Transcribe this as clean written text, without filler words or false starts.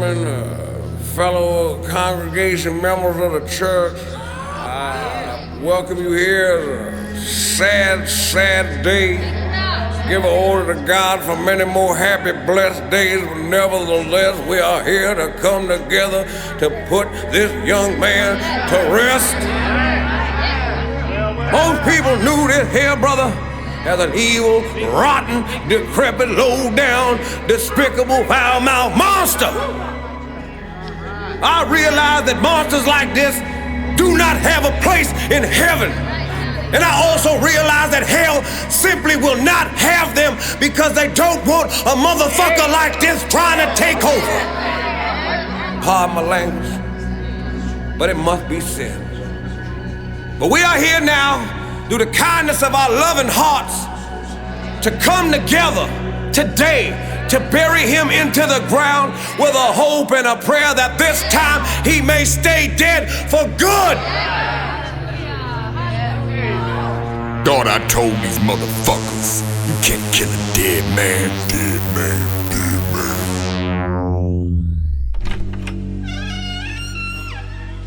gentlemen, fellow congregation members of the church, I welcome you here. It's a sad day. Give an order to God for many more happy, blessed days, but nevertheless, we are here to come together to put this young man to rest. Most people knew this here, brother, as an evil, rotten, decrepit, low-down, despicable, foul-mouthed monster. I realize that monsters like this do not have a place in heaven. And I also realize that hell simply will not have them because they don't want a motherfucker like this trying to take over. Pardon my language, but it must be said. But we are here now, through the kindness of our loving hearts, to come together today to bury him into the ground with a hope and a prayer that this time he may stay dead for good. Thought I told these motherfuckers, you can't kill a dead man, dead man, dead man.